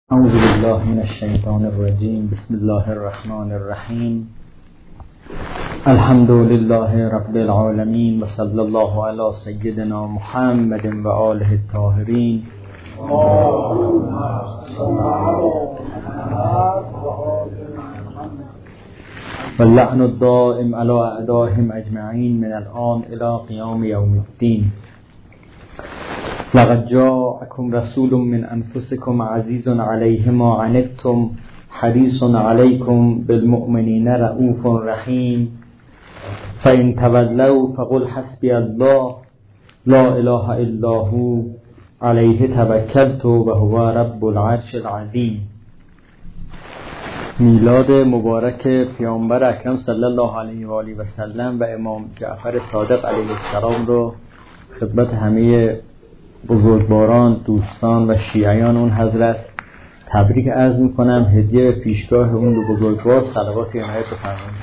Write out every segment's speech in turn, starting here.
اعوذ بالله من الشیطان الرجیم. بسم الله الرحمن الرحیم. الحمد لله رب العالمین و صلی الله علی سیدنا محمد و آله الطاهرین. و اللعن الدائم علی اعدائهم اجمعین من الان الی قیام یوم الدین. لقد جاءكم رسول من انفسكم عزيز عليه ما عنتم حريص عليكم بالمؤمنين رؤوف رحيم فإن تولوا فقل حسبي الله لا إله إلا هو عليه توكلت وهو رب العرش العظيم. میلاد مبارک پیامبر اکرم صلی الله علیه و آله و سلم و امام جعفر صادق علیه السلام رو خدمت همه بزرگواران، دوستان و شیعیان اون حضرت تبریک عرض میکنم. هدیه به پیشگاه اون دو بزرگوار صلوات عنایت بفرمایید.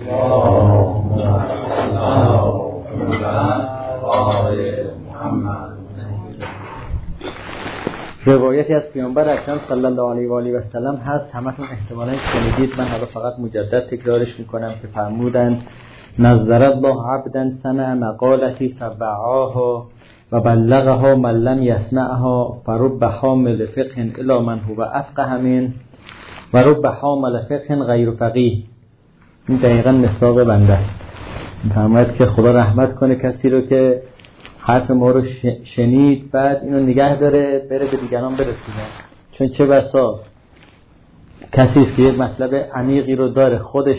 روایتی از پیامبر اکرم صلی الله علیه و آله و سلم هست، همتون احتمالاً شنیدید، من حالا فقط مجدد تکرارش میکنم که فرمودند نظر الله عبدا سمع مقالتی فوعاها و بلغها من لم یسمعها فرب حامل فقه الی من هو افقه منه و رب حامل فقه غیر فقیه. این دقیقا مصداق بنده است. فرماید که خدا رحمت کنه کسی رو که حرف ما رو شنید بعد اینو نگه داره بره به دیگران برسونه. چون چه بسا کسی است که یک مطلب عمیقی رو داره خودش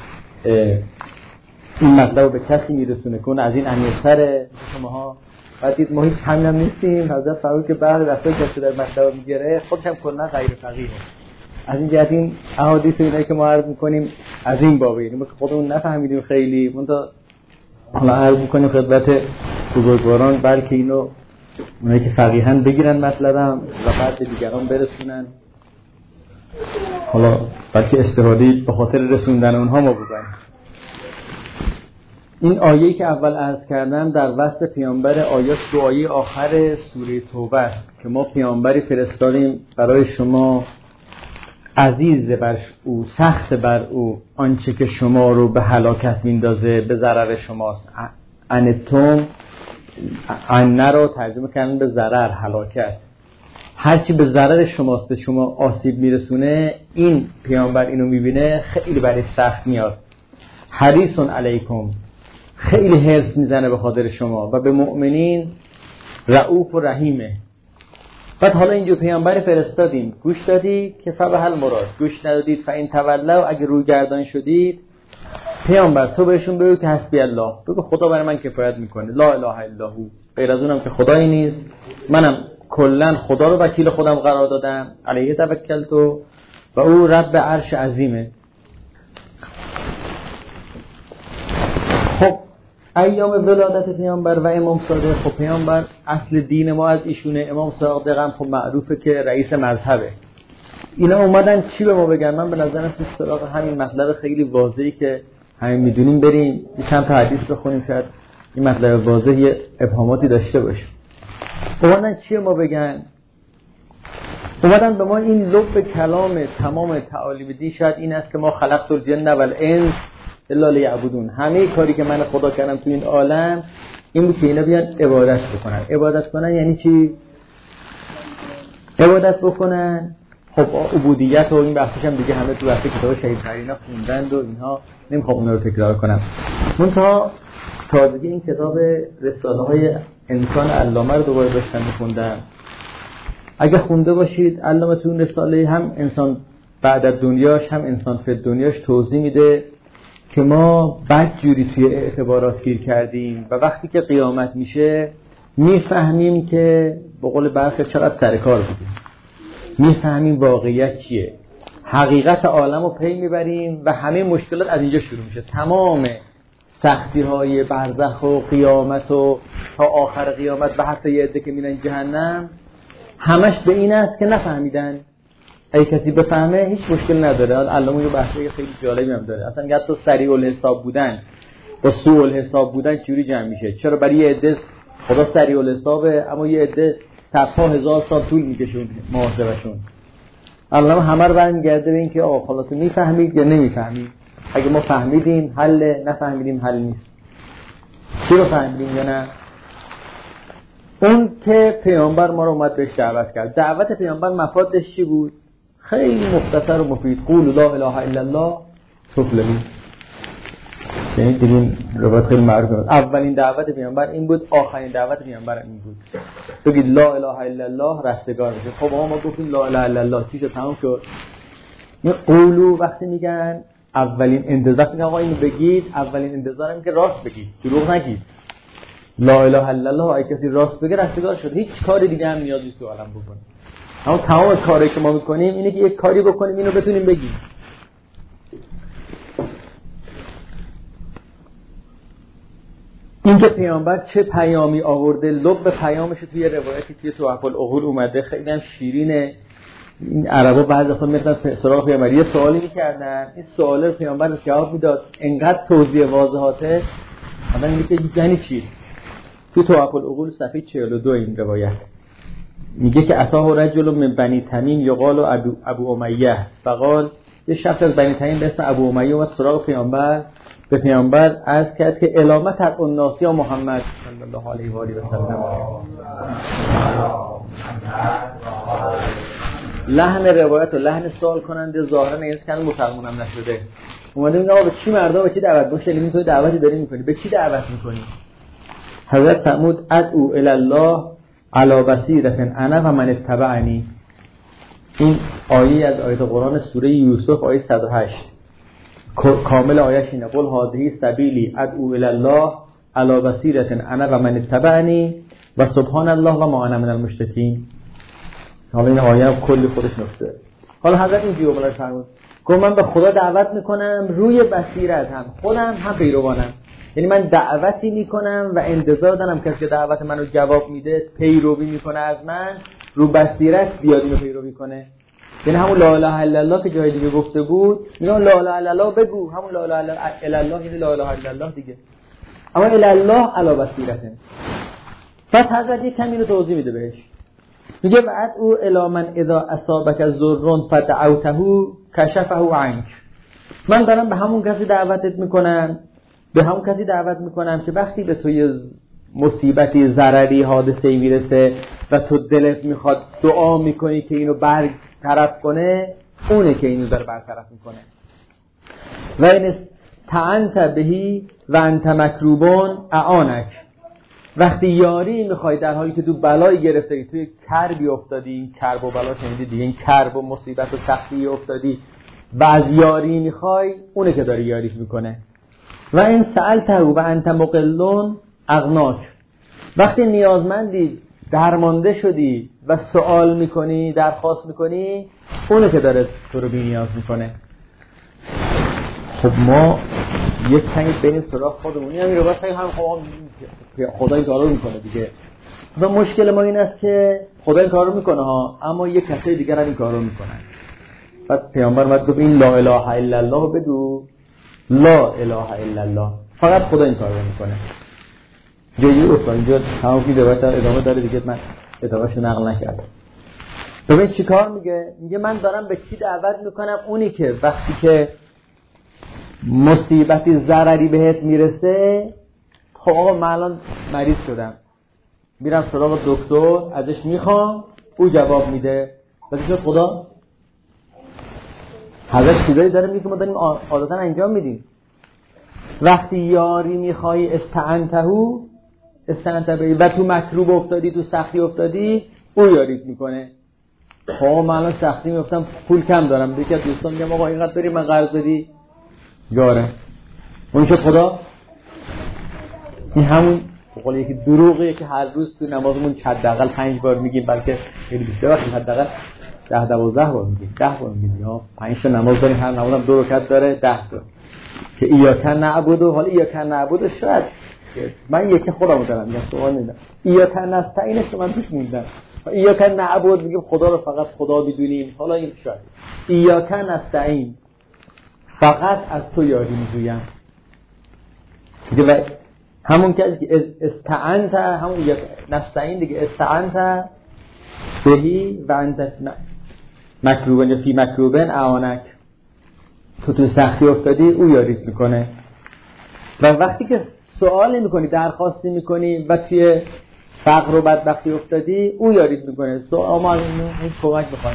این مطلب رو به کسی میرسونه که اون از این عمیق‌تره شماها بعد دید ما هیچ همین نیستیم. حضرت فرمود که بعد وقتی کسی در مطلب میگیره خودش هم کلا غیر فقیه. از این جهت این احادیث اینایی که ما عرض میکنیم از این بابه، یعنی ما که خودمون نفهمیدیم خیلی منتها حالا عرض میکنیم خدمت بزرگواران بلکه اینو اونایی که فقیهن بگیرن مطلبم و بعد به دیگران برسونن. حالا بلکه استفاده به خاطر رسوندن اونها ما بکنیم. این آیه‌ای که اول عرض کردم در وصف پیامبر آیات دو آیه آخر سوره توبه است که ما پیامبری فرستادیم برای شما عزیز بر او، سخت بر او، آنچه که شما رو به هلاکت میندازه به ضرر شماست. انتم انه رو ترجمه کردن به ضرر، هلاکت. هرچی به ضرر شماست، به شما آسیب میرسونه، این پیامبر اینو میبینه خیلی برای سخت میاد. حریص علیکم، خیلی حرص میزنه به خاطر شما و به مؤمنین رؤوف و رحیمه. بعد حالا اینجور پیامبر فرستادیم، گوش دادی که فبهل مراد، گوش ندادید فین تولوا، اگه روی گردان شدید پیامبر تو بهشون بگو که حسبی الله، بگو خدا برای من کفایت میکنه، لا اله الا هو، غیر از اونم که خدایی نیست، منم کلا خدا رو وکیل خودم قرار دادم، علیه توکلت و او رب عرش عظیمه. خب ایام ولادت پیامبر و امام صادق، خب پیامبر اصل دین ما از ایشونه، امام صادق هم خب معروفه که رئیس مذهبه. اینا اومدن چی به ما بگن؟ من به نظرم تو سراغ همین مطلب خیلی واضحی که همین میدونیم بریم چند تا حدیث بخونیم شاید این مطلب واضحی ابهاماتی داشته باشه. اومدن چی ما بگن؟ اومدن به ما این لب کلام تمام تعالیم دین شاید این است که ما خلقت الجن والانس الا لیعبدون، همه کاری که من خدا کردم تو این عالم این بود که اینا بیان عبادت بکنن. عبادت کنن یعنی چی؟ عبادت بکنن. خب عبودیت و این بحثش هم دیگه همه تو بحث کتاب شهید خرینا خوندند و اینها، نمیخوام اونا رو تکرار کنم. منتها تازگی این کتاب رساله های انسان علامه رو دوباره داشتم میخوندم. اگه خونده باشید علامه تو این رساله هم انسان بعد از دنیاش هم انسان فی دنیاش توضیح میده که ما بدجوری توی اعتبارات گیر کردیم و وقتی که قیامت میشه میفهمیم که به قول برخی چقدر سرکار بودیم، میفهمیم واقعیت چیه، حقیقت عالم رو پی میبریم و همه مشکلات از اینجا شروع میشه. تمام سختی های برزخ و قیامت و تا آخر قیامت و حتی یه عده که میرن جهنم همش به این است که نفهمیدن. اگه کسی بفهمه هیچ مشکل نداره. علامه یه بحثی خیلی جالبی هم داره، اصلا حتی سریع الحساب بودن با سوء الحساب بودن چجوری جمع میشه. چرا برای یه عده خدا سریع الحسابه اما یه عده صدها هزار سال طول میکشه محاسبهشون. الان همه رو برمیگرده به این که آقا خلاص میفهمید یا نمیفهمید. اگه ما فهمیدیم حل، نفهمیدیم حل نیست. چی رو فهمیدیم یا نه؟ اون که پیامبر ما رو اومد بهش دعوت کرد. دعوت پیامبر مفادش چی بود؟ خیلی مختصر و مفید. قول لا اله الا الله تفلحون. یعنی دیدیم روایت خیلی معروفه. اولین دعوت پیامبر این بود، آخرین دعوت پیامبر این بود. بگید لا اله الا الله رستگار بشید. خب ما گفتیم لا اله الا الله چیزا تمام شد. این قولو وقتی میگن اولین انتظار، میگن آقا اینو بگید، اولین انتظارم که راست بگید، دروغ نگید. لا اله الا الله اگه کسی راست بگه رستگار شد. هیچ کاری دیگه هم نیازی نیست تو عالم بکنیم. اما تمام کاری که ما میکنیم اینه که یک کاری بکنیم اینو بتونیم بگیم. این که پیامبر چه پیامی آورده، لب پیامش توی روایتی توی تحف العقول اومده، خیلی هم شیرینه. این عربا بعضی وقتا میرفتن سراغ پیامبر یه سوالی میکردن، این سوال رو پیامبر جواب میداد، انقدر توضیح واضحاته. مثلا میگه که یعنی چی؟ توی تحف العقول صفحه 42 این روایت میگه که اتاه رجل من بنی تمیم یقال ابو امیه، فقال یه شخص از بنی تمیم به اسم ابو امیه اومد سراغ پیامبر، به پیامبر عرض کرد که علامت از الناس یا محمد صلی الله علیه و آله و سلم. لحن روایت و لحن سوال کننده ظاهرا نیست که مسلمانم نشده. اومده میگه آقا به چی مردم به چی دعوت می‌کنی؟ تو دعوتی داری می‌کنی، به چی دعوت می‌کنی؟ حضرت فرمود ادعو الی الله علی بصیرة انا و من اتبعنی. این آیه از آیات قرآن سوره یوسف آیه 108 کامل آیه‌اش اینه قل هذه سبیلی ادعو الی الله علی بصیرة انا و من اتبعنی و سبحان الله و ما انا من المشرکین. حالا این آیه هم کلی خودش نکته. حالا حضرت این جمله فرمود گفت من به خدا دعوت میکنم روی بصیرت، هم خودم هم پیروانم. یعنی من دعوتی میکنم و انتظار دارم کسی که دعوت منو جواب میده پیروی میکنه از من، رو بصیرت بیاد اینو پیروی کنه. یعنی همون لا اله الا الله که جای دیگه گفته بود، میگن لا اله الا الله بگو، همون لا اله الا الله یعنی لا اله الا الله دیگه. اما الا الله علی بصیرت. پس حضرت یک کمی رو توضیح میده بهش. میگه بعد او الی من اذا اصابک ضر فدعوته کشفه عنک. من دارم به همون کسی دعوتت میکنم، به همون کسی دعوت میکنم که وقتی به توی مصیبتی، ضرری، حادثه‌ای میرسه و تو دلت میخواد دعا میکنی که اینو برطرف کنه، اونه که اینو داره برطرف میکنه. و این استعنت بهی و انت مکروبون اعانک. وقتی یاری میخوای در حالی که تو بلایی گرفتی، توی کربی افتادی، این کرب و بلا شنیدی دیگه، این کرب و مصیبت و سختی افتادی و از یاری میخوای، اونه که داره یاریش میکنه. و این سألته و انت مقلون اغناک. وقتی نیازمندی، درمانده شدی و سوال میکنی، درخواست میکنی، اونه که داره تو رو بی نیاز میکنه. خب ما یک کمی بریم سراغ خودمونی، همین رو باید هم خدا این کار رو میکنه دیگه. و مشکل ما این است که خدا این کار رو میکنه ها، اما یک کسی دیگر هم این کار رو میکنن. بعد پیامبر اومد گفت این لا اله الا الله بگو، لا اله الا الله، فقط خدا این کار رو میکنه. جایی افتاد اینجا تمام که روایت ادامه داره دیگه، من ادامه‌شو نقل نکردم. ببین چی کار میگه؟ میگه من دارم به کی دعوت میکنم؟ اونی که وقتی که مصیبتی، ضرری بهت میرسه، خب آقا من الان مریض شدم، میرم سراغ دکتر، ازش میخوام، او جواب میده. واسه خدا حضرت چیزایی داره میگه که ما داریم عادتا انجام میدیم. وقتی یاری میخوای استعنتهو، استعنتبهی، و تو مکروب افتادی، تو سختی افتادی، او یاریت میکنه. خب من الان سختی میفتم، پول کم دارم، دیگه از دوستان میگم آقا اینقدر بریم من قرض بدی، یاره. اون که خدا این همون بقول یکی دروغیه که هر روز تو نمازمون حداقل 5 بار میگیم، بلکه خیلی بیشتر، وقتی حداقل 10-12 بار میگیم، 10 بار میگیم. ها 5 تا نماز داریم، هر نمازم 2 رکعت داره، 10 تا که ایاک نعبد و حالا ایاک نعبد شاید من یکی خودمو دارم میگم، سوال میدم ایاک نستعینش من پیش موندم، ایاک نعبد میگم خدا رو فقط خدا بدونیم، حالا این شاید ایاک نستعین فقط از تو یاری میجویم دیگه. همون کسی که استعنت، همون یک نستعین دیگه، استعنت بهی و انت مکروبن یا فی مکروبن اعانک، تو سختی افتادی او یاریت میکنه. و وقتی که سوال میکنی، درخواستی میکنی و توی فقر و بدبختی افتادی او یاریت میکنه. ما از این کمک میخوایم.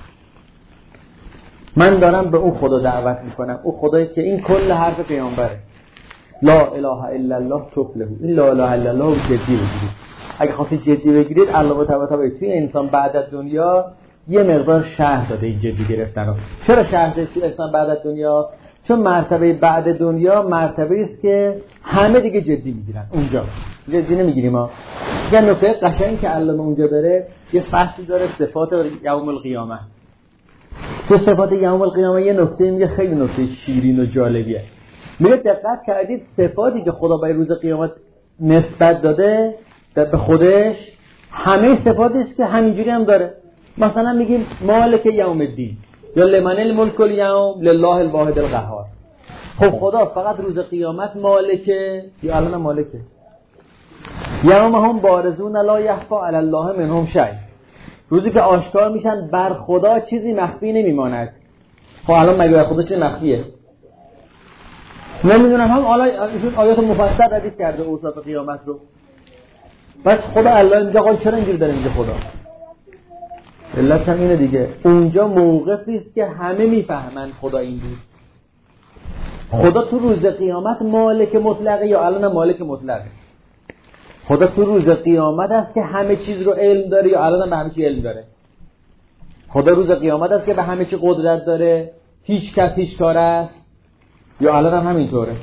من دارم به اون خدا دعوت میکنم، اون خدایی که این کل حرف پیامبره، لا اله الا الله تفلحوا. این لا اله الا الله رو جدی بگیرید. اگه خواستید جدی بگیرید، الله تعالی توی انسان بعد از دنیا یه مقدار شرح داده این جدی گرفتن رو. چرا شرح داده توی انسان بعد از دنیا؟ چون مرتبه بعد دنیا مرتبه است که همه دیگه جدی میگیرن. اونجا جدی نمیگیریم ما. یه نکته قشنگی که علامه اونجا داره، یه فصلی داره صفات یوم القیامه. تو صفات یوم القیامه یه نکته میگه، خیلی نکته شیرین و جالبیه. میگه دقت کردید صفاتی که خدا به روز قیامت نسبت داده به خودش، همه صفاتی است که همینجوری هم داره. مثلا میگیم مالک یوم الدین یا لمن الملک الیوم لله الواحد القهار. خب خدا فقط روز قیامت مالکه یا الان مالکه؟ یوم هم بارزون لا یخفی علی الله منهم شیء. روزی که آشکار میشن بر خدا چیزی مخفی نمیماند. خب الان مگه بر خدا چیزی مخفیه؟ نمیدونم. هم آیات مفصل ردیف کرده اوصاف قیامت رو. بس خدا الله اینجا قال چرا اینجوری داره میگه خدا؟ علت هم اینه دیگه، اونجا موقفی است که همه میفهمن خدا این بود. خدا تو روز قیامت مالک مطلقه یا الان مالک مطلقه؟ خدا تو روز قیامت است که همه چیز رو علم داره یا الان به همه چی علم داره؟ خدا روز قیامت است که به همه چی قدرت داره، هیچ کس هیچ کار است، یا الان هم همینطوره؟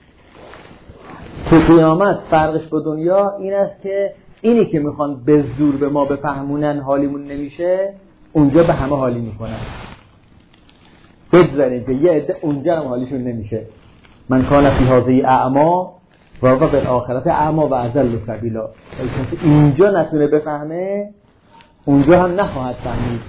تو قیامت فرقش با دنیا این است که اینی که میخوان به زور به ما بفهمونن حالیمون نمیشه، اونجا به همه حالی میکنن. بگذارید که یه عده اونجا هم حالیشون نمیشه. من کان فی هذه اعما و هو بالآخرة اعما و اضل سبیلا. اینجا نتونه بفهمه، اونجا هم نخواهد فهمید.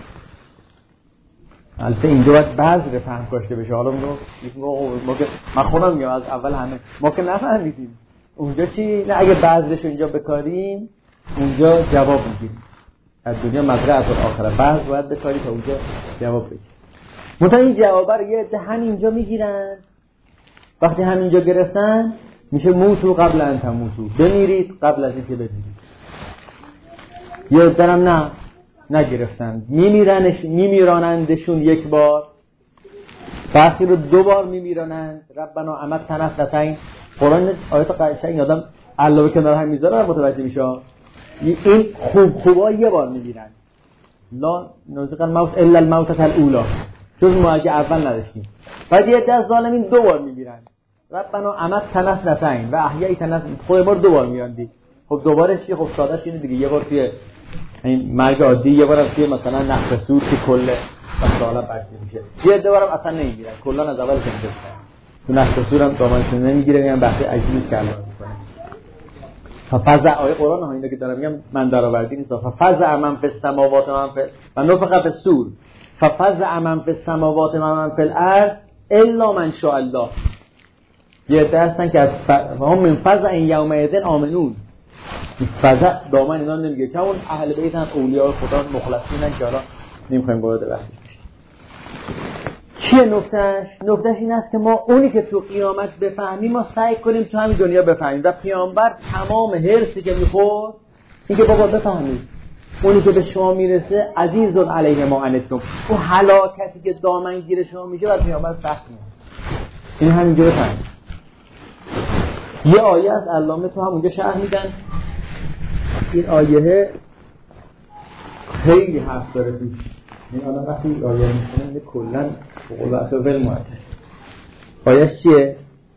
البته اینجا باید بذر فهم کاشته بشه. حالا ما که من خودم میگم از اول همه ما که نفهمیدیم. اونجا چی؟ نه اگه بذرش اینجا بکاریم اونجا جواب میگیریم. از دنیا مزرعه تا آخره بذر باید بکاری تا اونجا جواب بگیریم. مثلا این جوابه رو یه عده همینجا میگیرن. وقتی همینجا گرفتن میشه موتو قبل ان تموتو، بمیرید قبل از اینکه بمیرید. یه عده هم نگرفتن، میمیرانندشون یک بار، بعضی رو 2 بار میمیرانند. ربنا امتنا اثنتین. قرآن آیات قشنگ آدم علاوه کنار هم میذاره متوجه میشه. این خوبا یه بار میمیرن. لا نزق الموت الا الموتة الاولى. جز ما اگه اول نداشتیم. بعد یه دست ظالمین 2 بار میمیرن. ربنا امتنا اثنتین و احییتنا. خود بار 2 بار میاندی. خب دوباره چی؟ خب سادهش اینه دیگه، یه بار توی این مرگ عادی، یه بارم توی مثلا نفخ صور که کل سالا برسی میشه. یه عده بارم اصلا نمیگیرن، کلا از اول کنده میشن. تو نفخ صور هم دامنشون نمیگیره، میگن بحث عجیبی که الله میکنه. ففزع آیه قرآن ها اینو که دارم میگم من درآوردی نیست. ففزع من فی السماوات و من فی و نفخ فی الصور ففزع من فی السماوات و من فی الارض الا من شاء الله. یه عده هستن که از هم من فزع یومئذ آمنون. فزع دامن اینا نمیگه که اون اهل بیت هم اولیاء خدا مخلصینن که حالا نمیخوایم وارد بحث بشیم. چیه نکتهش این است که ما اونی که تو قیامت بفهمیم ما سعی کنیم تو همین دنیا بفهمیم. و پیامبر تمام حرصی که میخورد این که بابا بفهمید اونی که به شما میرسه عزیز علیه ما عنتم، اون هلاکتی که دامنگیر شما میشه و پیامبر سخت میشه. این همینجا بفهمید. یه آیه از علامه تو همونجا شرح میدن. این آیه خیلی حرف داره توش. این آنها وقتی آیه میکنه کلن قلعت و ول معتش. آیه چیه؟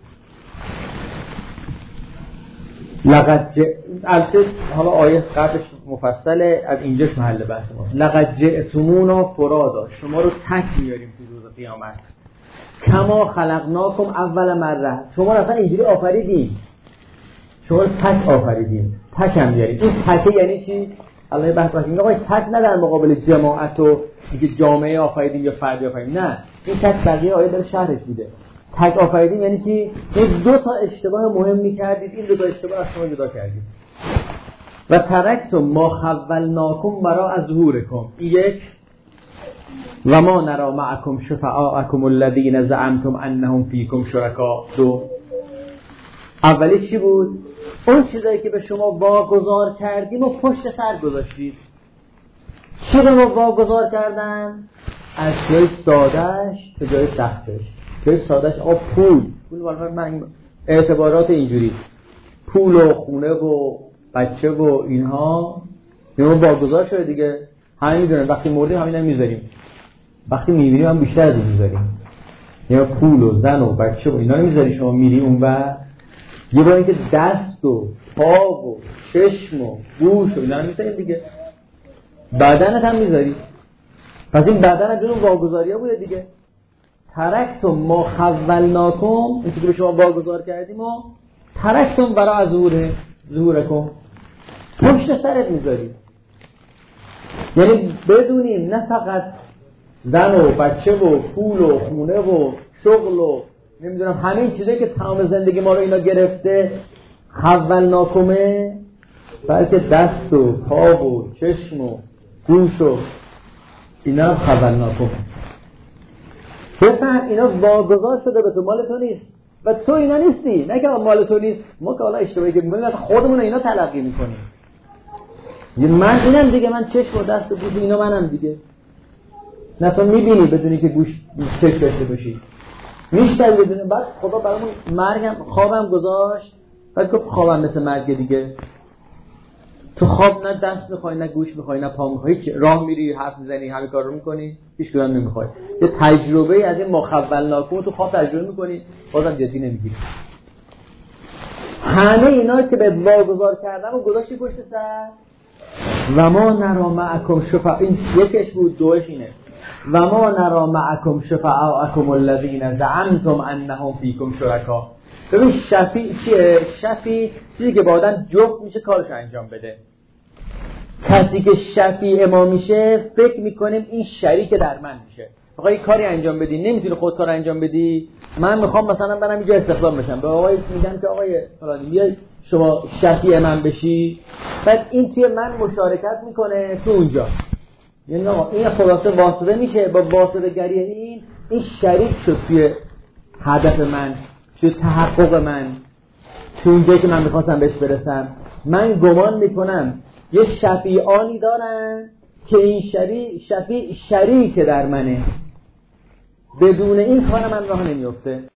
البته حالا آیه قبلش مفصله، از اینجاش محل بحث ما. لقد جئتمونا فرادا، شما رو تک میاریم تو روز قیامت. کما خلقناکم اول مره، شما رو اصلا اینجوری آفریدیم، شما رو تک آفریدیم، تک هم میاریم. این تک یعنی چی؟ الله بحث کنیم آقا تک نه در مقابل جماعت و اینکه جامعه آفریدیم یا فردی آفریدیم، نه این تک بقیه آیه داره شرحش میده. تک آفریدیم یعنی چی؟ این 2 تا اشتباه مهم میکردید، این 2 تا اشتباه از شما جدا کردید. و ترکتم ما خولناکم برا از ظهورکم. یک و ما نرا معکم شفعاءکم الذین زعمتم انهم فیکم شرکا. دو، اولی چی بود؟ اون چیزایی که به شما واگذار کردیم و پشت سر گذاشتید. چی به ما واگذار کردن؟ از جای سادهش به جای سختش. جای سادهش پول من اعتبارات اینجوری، پول و خونه و بچه و اینها ما واگذار شده دیگه. همین میدونن وقتی مردیم همین هم میذاریم، وقتی میبینیم هم بیشتر از این میذاریم. یا پول و زن و بچه و اینا نمیذاری شما میری اون و یه بار اینکه دست و پا و چشم و گوش و اینا هم میذاریم دیگه. بدنت هم میذاری. پس این بدن هم جون واگذاری ها بوده دیگه. ترکتم ما خولناکم، این که به شما واگذار کردیم و ترکتم برای ظهورکم، پشت سرت میذاری. یعنی بدونیم نه فقط زن و بچه و پول و خونه و شغل و نمیدونم همین چیزایی که تمام زندگی ما رو اینا گرفته خولناکمه، بلکه دست و پا و چشم و گوش و اینا هم خولناکمه. بفهم اینا واگذار شده به تو، مال تو نیست و تو اینا نیستی. نه که مال تو نیست، ما که حالا اشتباهی که می‌کنیم خودمون اینا تلقی می‌کنیم. من اینم دیگه، من چشم و دست و گوش اینا منم دیگه. نه تو می‌بینی بدونی که گوش چشم داشته باشی، میشتری بدونی. بعد خدا برامون مرگم خوابم گذاشت، بعد گفت خوابم مثل مرگ دیگه. تو خواب نه دست میخوای نه گوش میخوای نه پا میخوای، راه میری حرف میزنی همه کار رو میکنی، هیچ کدوم نمیخوای. یه تجربه از این مخولناکم تو خواب تجربه میکنی، بازم جدی نمیگیری. همه اینا که به واگذار کردم و گذاشتی پشت سر. و ما نرا معکم شفعاء، این یکش بود. دوش اینه و ما نرا معکم شفعاءکم الذین زعمتم انهم فیکم شرکا. ببین شفیع چیه؟ شفیع چیزی که با آدم جفت میشه کارش انجام بده. کسی که شفیع ما میشه فکر میکنیم این شریک در من میشه. آقا کاری انجام بدی، نمیتونی خود کار انجام بدی، من میخوام مثلا برم اینجا استخدام بشم، به آقای میگم که آقای فلانی بیا شما شفیع من بشی، بعد این توی من مشارکت میکنه تو اونجا. یعنی آقا این خلاصه واسطه میشه، با واسطه گری این شریک شد توی هدف من، توی تحقق من، توی اونجایی که من میخواستم بهش برسم. من گمان میکنم یه شفیعانی دارن که این شفیع شریک در منه، بدون این کار من راه نمیفته.